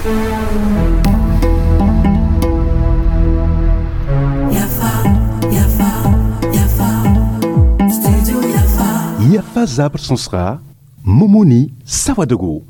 Yafa Zabre Sonsra, Momoni Sawadogo.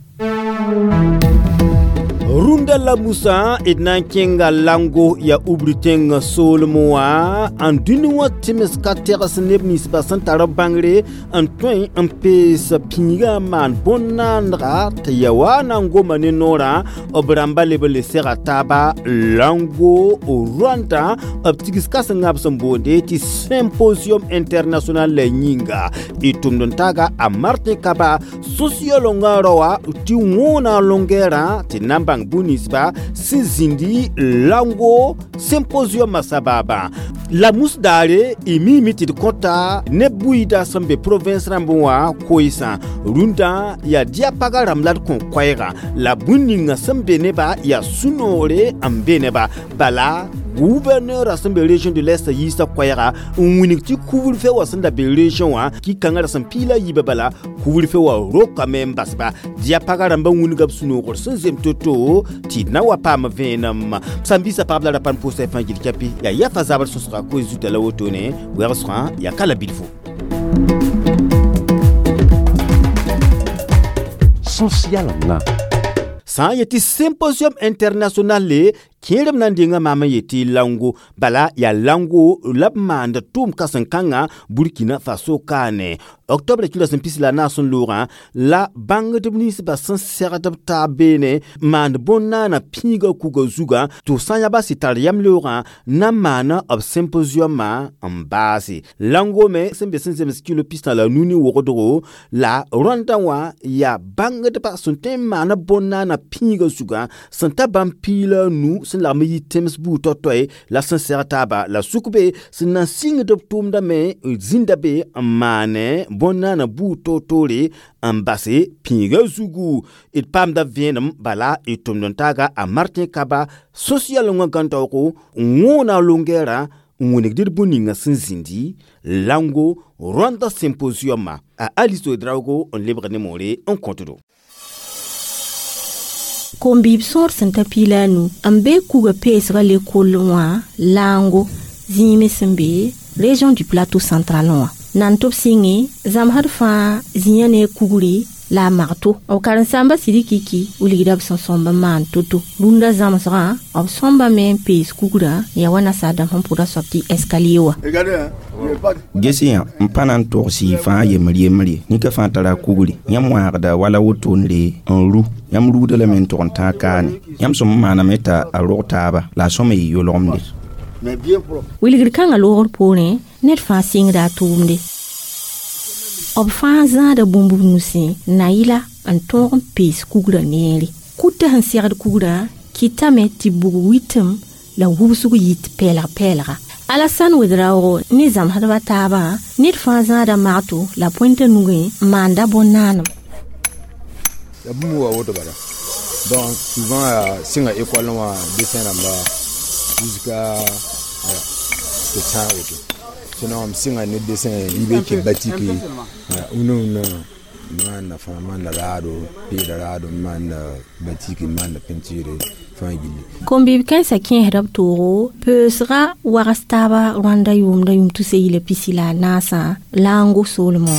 Runda la Moussa et Nankenga Lango ya Ubrutenga Solmoa, en Dunoa Timeska Terras Nebnis Basantara Bangre, en Toin en Pes Pinga Man Bonandra, Tayawa Nango Manenora, Obramba Lebele Serataba, Lango, Rwanda, Optikiska Sangabsambode, ti Symposium International Leninga, et Tumdontaga à Martin Kaba, Sociolongaroa, Tiwona Longera, Tinambang Bunisba, Sizindi, Lango, Symposium Masababa. La Mousdare, Imimiti de Kota, Nebuida Sambe Province Ramboa, Koisa, Runda, ya Diapaga Ramlad Konquaira, La Buninga Sambe Neba, ya Sunore, Ambeneba, Bala, gouverneur assemblée région de l'Est Yisa Kwayara, unwiniti couvre-feu wa sanda région qui kangara sampila yibabala couvre-feu wa roka membasba diapaga ramba wunigab suno sanzem toto ti nawa pam venam sambisa pabla pan pour se fangil kapi ya Yafa Zabre Sonsra ko zuta la wotone werasra ya kala bilfo Social na Sans yeti symposium international le Kerem Nandinga mama yeti Lango bala ya Lango labmanda tum kasankanga Burkina Faso kane Octobre kila sempisi la Nation Laurent la banque de municipal sans serata bene man bonna na pinga kuga zuga to sanyaba sitariam Laurent na mana of symposium ma ambasi Lango me sembe kilo pista la nuni worodoro la Rwanda ya banque de personne mana bonna na pinga zuga santa bampila nu sin la meyi tems bu totoy la sincèrité ba la sukube sin na signe de tumda me zindabe mane bonna bu totore ambase pinga zugu it pam da venam bala et tumdontaga a Martin Kaba social ngantoko ngona longera ngunik buninga sinzindi Lango Rwanda Symposium a Alisto Drago on libre nemore en contodo Kombib sor santa pilanu ambe kuga pesra le kolwa Lango zime sembe région du plateau central Nantop singi zamharfa zinyane kuguri la marto au karansamba sidikiki uligidab somba man toto runda zamsra au somba men pes kugura ya wana sada hampura sorti escalier Gesi mpanan torsi fa yemri ni ka fantara kuguri yam warda wala wotonle en ru yam ru de la men tonta kane yam som mana meta a rotaba la somme yolomde Willigir kanga lor pone net fa singra tumde Ob faza da bumbu nusi naila anton pis kugura neri kuta hansiar kugura kitame tibugu witem la wusugu yit pela Alassane Ouedraogo nizam hadwa taba net faza da mato la pointe nugui manda bonanam ya bumu wa woto bala donc souvent singa école wa dessin namba jusqu'à le temps auto sinon singa ne dessin libe ki batiki uno man fa man rado pirado man batiki man peinture fangili kombi kansa kin hedab toro pesra warastaba Rwanda yumda yumtu se ile pisila nasa Lango solmo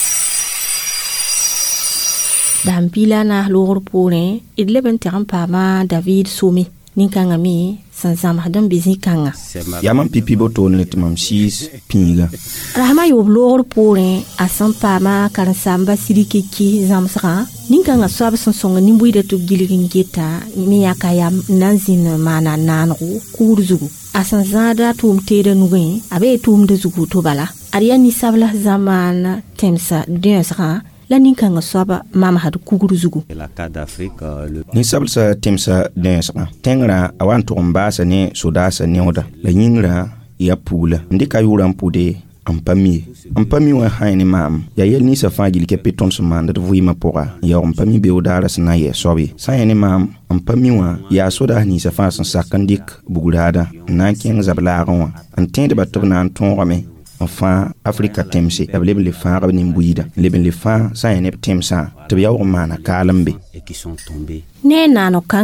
Dampila na lor pone idleben terampa ma David Soumi ninkanga mi sanzam hadam bizikanga yaman pipi boton letmam 6 pinga rahma yob lor pone asampa ma kansamba sidikiki zamsra ninkanga swab sonsonga nimbuida to giligin geta mi yakayam nanzin mana nanru kurzugu asanzada tumtede nugin abe tumde zugu to bala ariya ni sabla zamana temsa densra la ninkanga swaba mama hadu kuguru zugu la Carte d'Afrique ni sabla temsa densra tengra awan to mbasa ne sodasa ne oda la yingra ya pula ndika yuram pude ampami wa haini mam ya yel ni sa fagil ke peton semanda de vuima pora ya ampami be odara sna ye sobi sa yani mam ampami wa ya soda ni sa fa san sakandik bugulada na ken zablaron antende batobna antonrame enfin Afrika temse ablebe le fa rabni mbuida leben le fa sa yani temsa to ya o mana kalambe et qui sont tombés ne nano kanga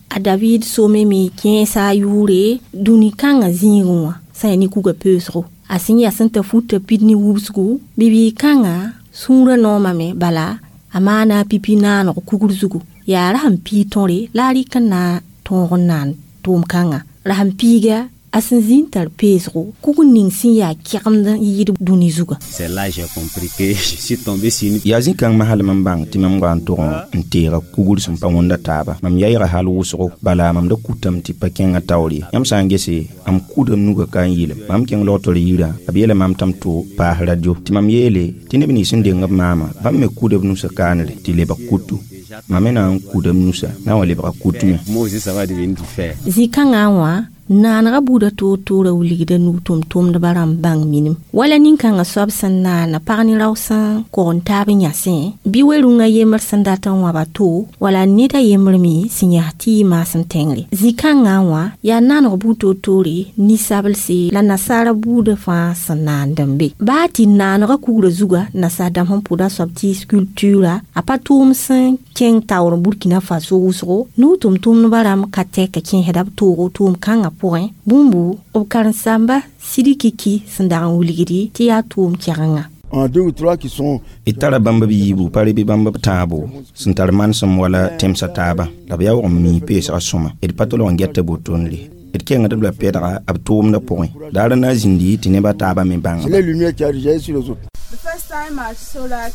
a David some mi kensa yure duni kanga zinwa sai ni kuga pesro asinya santa futa pidni wubsgu bibi kanga sunra no mame bala amana pipina no kugurzugu ya raham pi tonre lari kana tonnan tom kanga raham piga asinzin tar pesro kuguning sin ya kiamda yid duni zuga. C'est là j'ai compris que je suis tombé sur une yazin kang mahal mambang timam gwan to ntera kugul sum pawonda taba mam yayra hal wusro bala mam da kutam ti pakenga tawli yam sangese am kudam nuga kan yile mam ken lotori yira abiyele mam tam to pa radio timam yele tinebni sinde ngab mama bam me kudam nusa kanre ti leba kutu mamena kudam nusa na wale ba kutu moi aussi ça va devenir faire zikanga wa nanaga buda to wuligida nu tum da baram bang minim wala ninkanga sobsan na pagni rawsan ko ntabi nyase biwerunga yemer sandatan wa bato wala nida yemermi sinyati masan tengri zikanga wa ya nanaga buto tori ni sabalsi la nasara buda fa sanan dambe bati nanaga kugura zuga nasadam hon puda sobti sculptura apatum san ken tawro Burkina Faso usro nu tum no baram kateka ken hedab to tum kanga point bumbu o karansamba sidikiki sandaran wuligiri ti ya tum kiranga en 2 ou 3 qui sont itara bamba bibu pare bi bamba tabo sintar mansam wala temsa taba la biya mi pesa asoma et patolo ngetta botonli et kenga de la pedra abtum na point dara na zindi tineba taba me banga les lumières qui arrivent sur les autres. The first time I saw that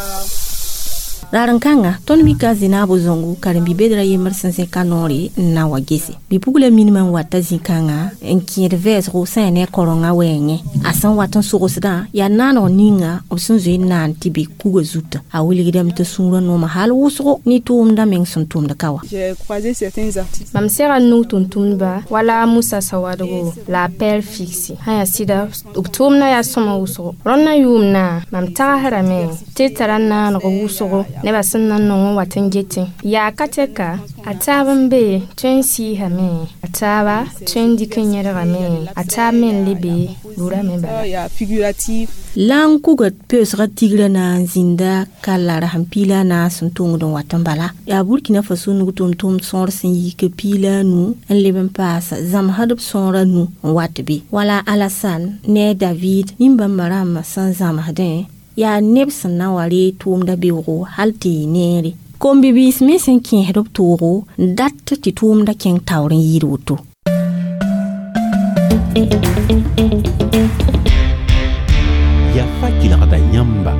Rarankanga ton bika zinabo zongu karimbi bedra yemersen se kanori na wagesi bipugule minimum wata zinkanga enkir ves ro sene koronga wenye asan watan sugusda ya nano ninga obsunzu nan tibi kugo zuta awili gidam te sunra no mahal wusro ni tumda meng suntum da kawa. J'ai croisé certains artistes. Mam sera no tuntumba wala musa sawado la pelle fixe haya sida uktumna ya soma wusro ronna yumna mam tara harame tetarana no wusro neba sanna no watangete ya kateka ataban be twensi hame ataba twendi kenyera game atamen libe lura memba ya figuratif lang kugat pesra tigla na zinda kalara hampila na suntung don watambala ya Burkina Faso nugutum sor sin yike pila nu en leben pasa zam hadab sonra nu watbi wala Alassane ne David nimba marama san zam hadin ya nebsan na wale tum da biwo halti neri kombi bis mesen kin hedop toro dat ti tum da ken tawrin yiruto ya fakila kada nyamba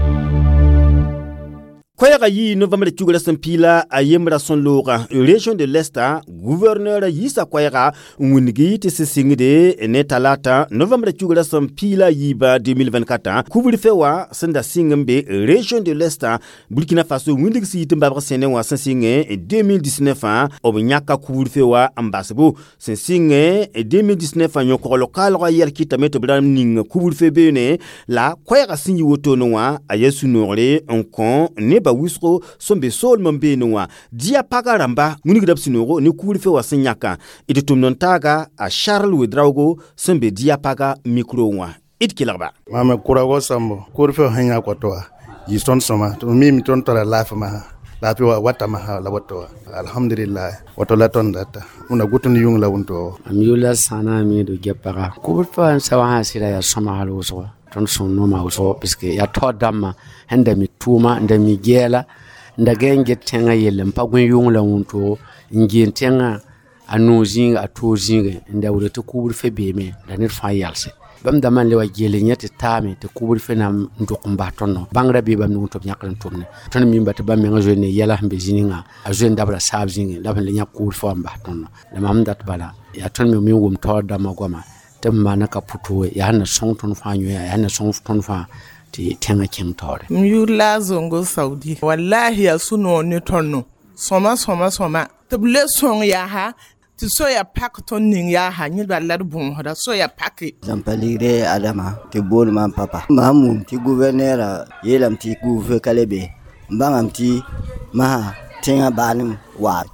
Koyaga yi novembre tugula sampila a yemra son lora région de l'Est gouverneur Yisa Koyaga ngunigi te singide ne talata novembre tugula sampila yiba 2024 kubuli fewa senda singmbe région de l'Est Burkina Faso ngunigi si timba sene wa singe 2019 obnyaka kubuli fewa ambasabo singe 2019 nyoko local royal kitameto blam ning kubuli febene la Koyaga sinyi wotono wa ayesu nore onkon ne ba wisro sombe sol mambe noa dia paga ramba nguni gidap sinoro ni kulife wasinyaka ititum nontaga a Charles Wedraugo sombe dia paga micro wa itkilaba mama kurago sambo kurfe hanya kwatoa yiston soma to mimi ton tara lafa ma lafi wata ma la wato alhamdulillah wato la ton data una gutun yung la wonto amiyula sana mi do gepara kurfe sawa hasira ya soma halu so ton son no ma so piske ya to damma hande mi tuma nda mi gela nda genge tenga yele mpagun yungla wonto ngi tenga anu zinga atu zinga nda wure to kubur fe be me da nit fa yalse bam da man lewa gele nyati tami te kubur fe na ndokumba tonno bangra be bam no to nyakran tumne ton mi mbata bam nga jone yala hambe zininga a jone dabra sab zinga da ban le nyak kubur fo mba tonno da mam dat bala ya ton mi wum to da magoma temma na kaputo ya na song ton fa nyu ya na song ton fa ti tenga kem tore myula zongo saudi wallahi ya suno ni tonno soma table song ya ha ti so ya pak ton ning ya ha ni balar bun hoda so ya pak zampalire adama ti bol man papa mamu ti gouverneur yelam ti gouve kalebe mbangam ti ma tinga banim wa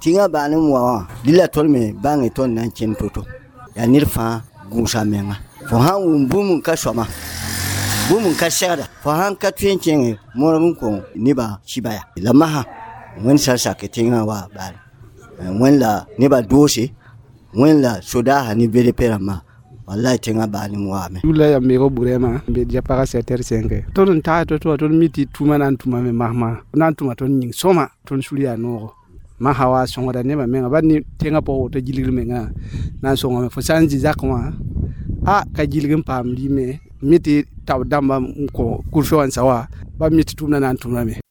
dila tolme bangi ton nan ken toto ya nirfa gunsa menga fo han wumbum ka shoma bumun ka shada fo han ka twenchen mo mun ko niba shibaya lamaha won sa ke tinga wa bal wẽnla nebã doose wẽnla sodaasã ne bele pɛrãmbã wallahi tẽngã baane m waame tula ya mego burema be dia paga seter senge ton ta to miti tuma nan tuma me mahma nan tuma ton ning soma ton suliya no ma hawa songoda ne ma menga bani tenga po to jilil menga nan songo me fo sanji zakwa ka jilgin pam li me miti taw damba ko kurfo an sawa ba miti tuma nan tuma me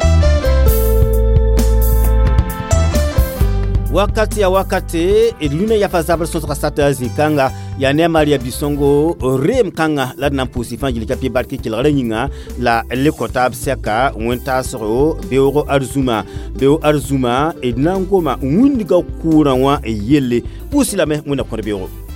wakati ya wakati idluna ya fazabra sotra sata zikanga ya ne Maria Bisongo rem kanga la na pusi fanjili kapi barki kilare nyinga la lekotab seka wenta soro beoro arzuma idna ngoma windiga kuranwa yelle pusi la me muna kone beoro